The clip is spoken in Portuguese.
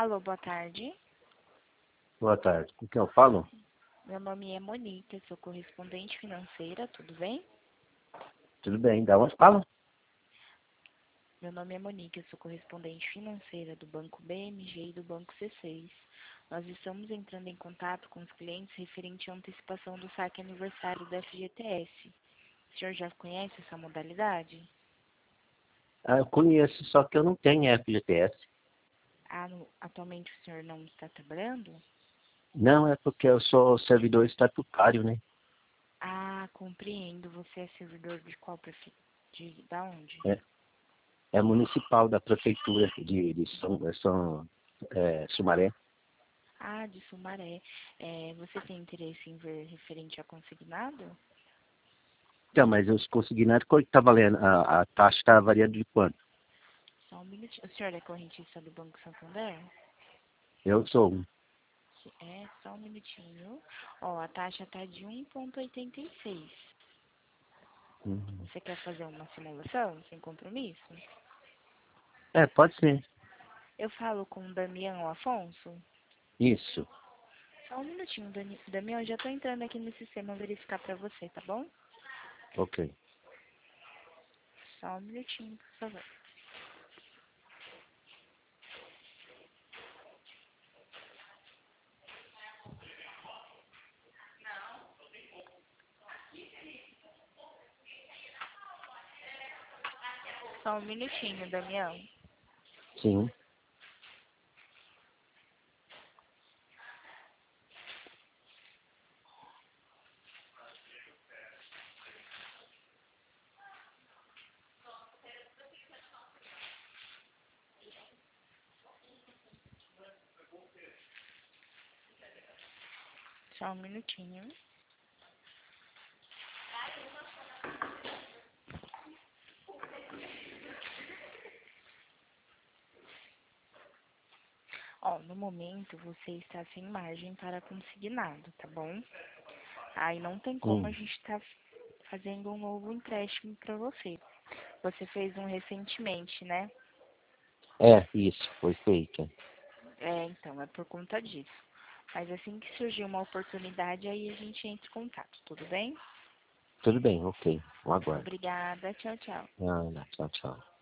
Alô, boa tarde. Boa tarde. Com quem eu falo? Meu nome é Monique, sou correspondente financeira, tudo bem? Tudo bem, da onde fala? Meu nome é Monique, sou correspondente financeira do Banco BMG e do Banco C6. Nós estamos entrando em contato com os clientes referente à antecipação do saque aniversário da FGTS. O senhor já conhece essa modalidade? Eu conheço, só que eu não tenho FGTS. Atualmente o senhor não está trabalhando? Não, é porque eu sou servidor estatutário, né? Compreendo. Você é servidor de qual da onde? É municipal da prefeitura de Sumaré. De Sumaré. Você tem interesse em ver referente a consignado? Então, mas os consignados, quanto está valendo? A taxa está variando de quanto? Só um minutinho. O senhor é correntista do Banco Santander? Eu sou um. Só um minutinho. Ó, a taxa tá de 1,86. Uhum. Você quer fazer uma simulação sem compromisso? Pode ser. Eu falo com o Damião Afonso? Isso. Só um minutinho, Damião, eu já tô entrando aqui no sistema verificar pra você, tá bom? Ok. Só um minutinho, por favor. Só um minutinho, Damião. Sim. Só um minutinho. Ó, no momento você está sem margem para consignado, tá bom? Aí não tem como a gente tá fazendo um novo empréstimo para você. Você fez um recentemente, né? Isso, foi feito. Então, é por conta disso. Mas assim que surgir uma oportunidade, aí a gente entra em contato, tudo bem? Tudo bem, ok. Eu aguardo. Obrigada, tchau, tchau. Tchau, tchau.